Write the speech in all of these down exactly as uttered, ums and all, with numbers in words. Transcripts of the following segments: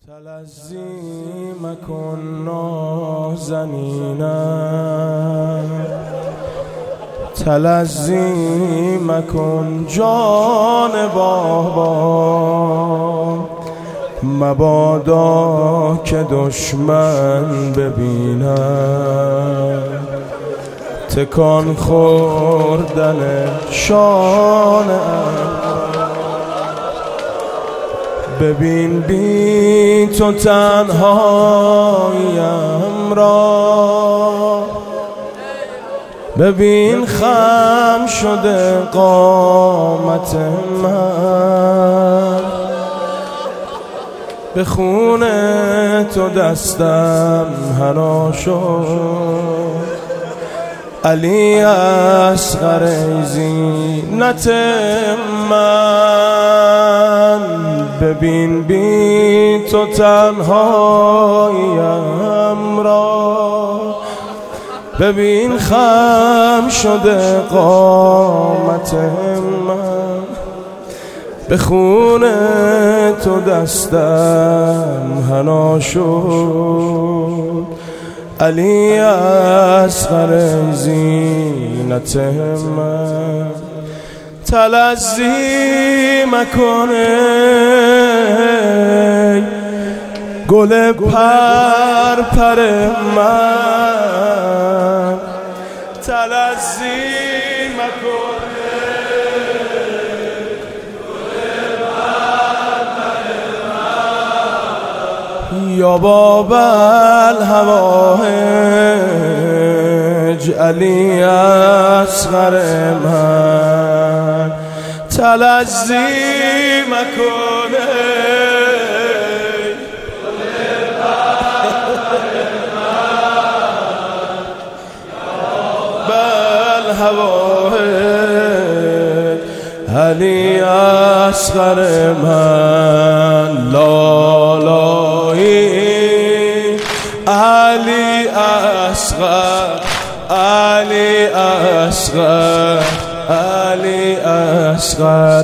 تلذی مکن نازنینم، تلذی مکن جان بابا، مبادا که دشمن ببینم تکان خوردن شانم. ببین بی تو تنهاییم را، ببین خم شده قامت من، به خون تو دستم حنا شد. علی اصغر ای زینت من، ببین بی تو تنهاییم را، ببین خم شده قامت من، به خون تو دستم حنا شد. علی اصغر ای زینت من، تلذی مکن ای گل پر پر من، تلذی مکن ای گل پر پر من، یا باب الهوایج علی اصغر من، تلذی مکن ای گل پر من، بل هوایج علی اصغر من، لالایی علی اصغر، علی اصغر، علی اصغر،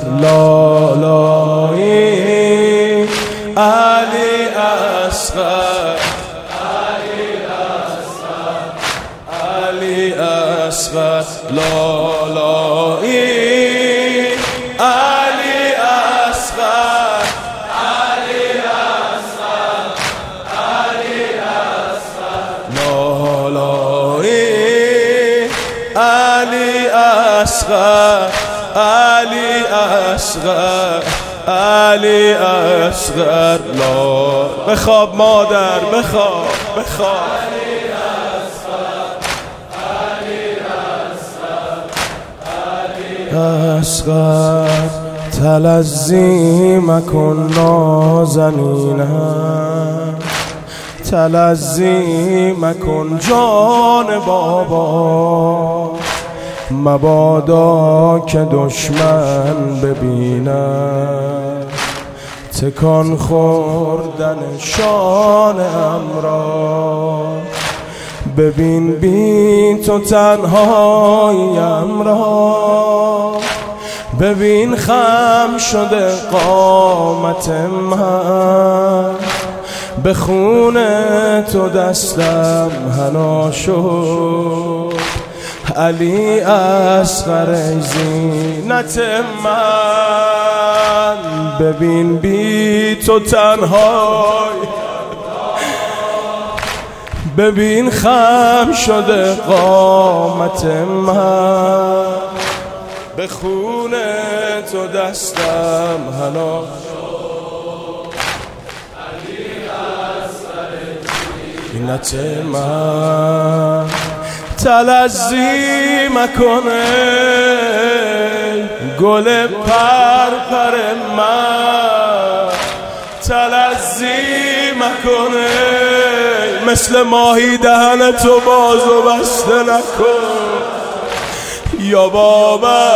لالایی علی اصغر، علی اصغر، علی اصغر، لالایی علی اصغر، علی اصغر، علی اصغر، لالایی علی اصغر، علی اصغر، علی اصغر، لا بخواب مادر، بخواب بخواب. علی اصغر، علی اصغر، اصغر، تلذی مکن نازنینم، تلذی مکن جان بابا، مبادا که دشمن ببینم تکان خوردن شانم را. ببین بی تو تنهاییم را، ببین خم شده قامت من، به خون تو دستم حنا شد. علی اصغر ای زینت من، ببین بی تو تنهای، ببین خم شده قامت من، به خون تو دستم حنا شد. علی اصغر ای زینت من، تلذی مکن ای گل پر پر من، تلذی مکن ای مثل ماهی دهن تو باز و بسته نکن یا بابا.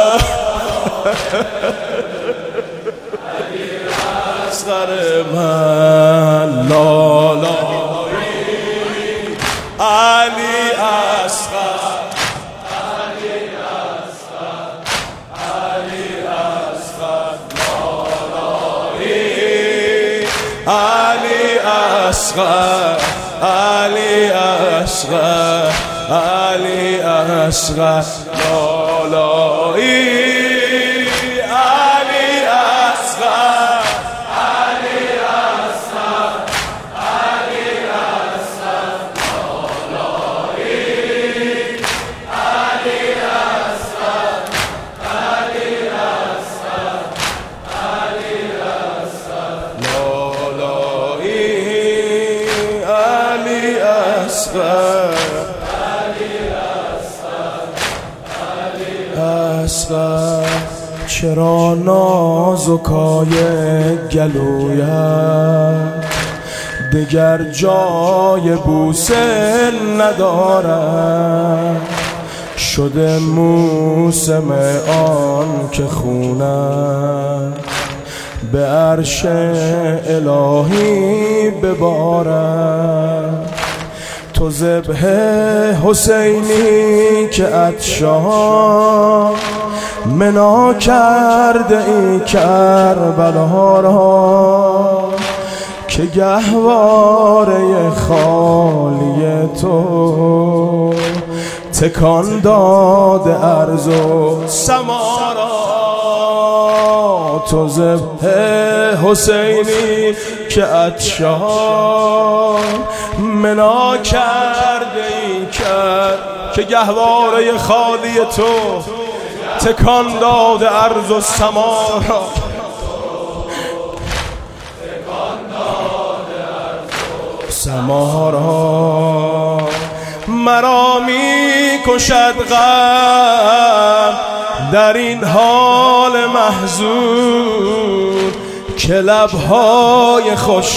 علی اصغر من، لالایی علی اصغر، علی اصغر، علی اصغر، لالایی علی اصغر علی اصغر علی اصغر لالایی علی اصغر علی اصغر علی اصغر لالایی علی اصغر علی اصغر علی اصغر لالایی علی اصغر اصغر چرا نازکای گلویت دگر جای بوسه ندارد شده موسم آن که خونت به عرش الهی ببارد تو ذبح حسینی که عطشان منا کرده ای کربلا را که گهواره خالی تو تکان داده ارض و سما را تو ذبح حسینی که عطشان منا کرده ای کرد که گهواره خالی تو تکان داده ارض و سما را سما را مرا می کشد غم در این حال محزون که لبهای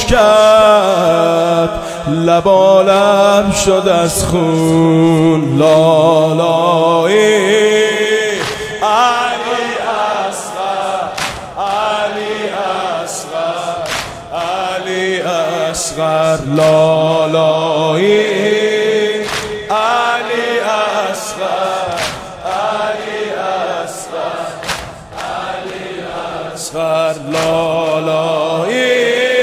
خشکت لبالب شد از خون لالایی علی اصغر علی اصغر علی اصغر لالایی علی اصغر علی اصغر علی اصغر لالایی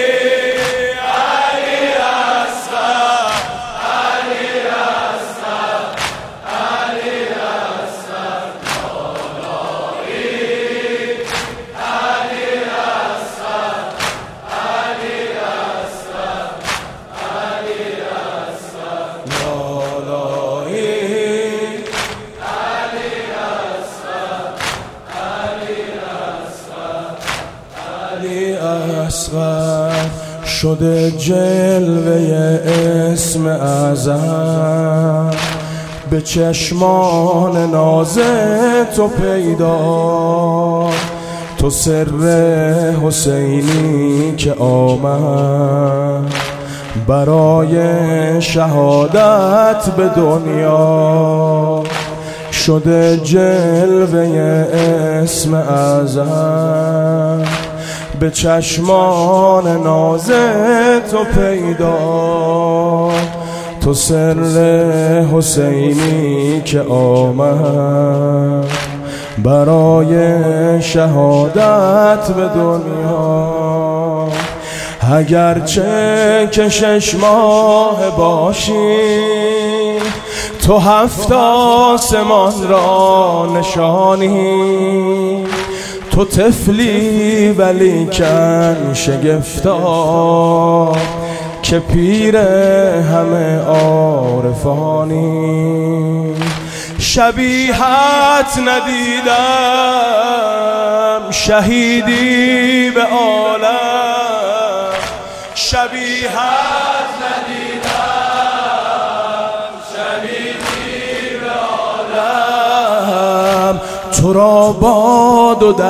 اصغر شده جلوه اسم اعظم به چشمان ناز تو پیدا تو سر حسینی که آمد برای شهادت به دنیا شده جلوه اسم اعظم به چشمان ناز تو پیدا تو سر حسینی که آمد برای شهادت به دنیا اگرچه که شش ماه باشی تو هفت آسمان را نشانی تو طفلی ولیکن شگفتا که پیر همه عارفانی شبیهت ندیدم شهیدی به عالم شبیهت ندیدم شهیدی به عالم تو را باد و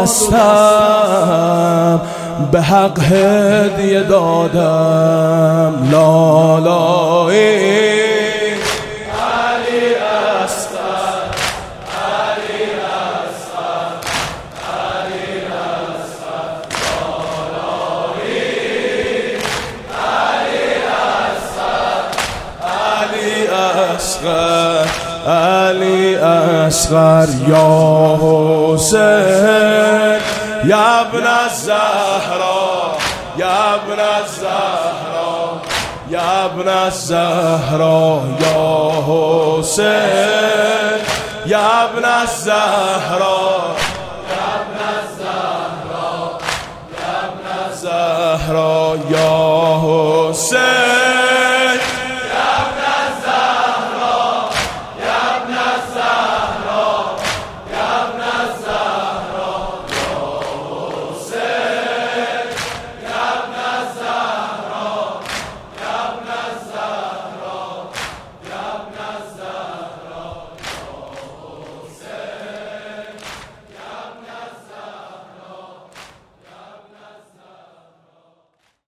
دستم به حق هدیه دادم لالایی علی اصغر علی اصغر علی اصغر لالایی علی اصغر علی اصغر علی اصغر یا حسین یا ابن الزهرا یا ابن الزهرا يا ابن الزهراء يا حسين يا ابن الزهراء يا ابن الزهراء يا ابن الزهراء يا حسين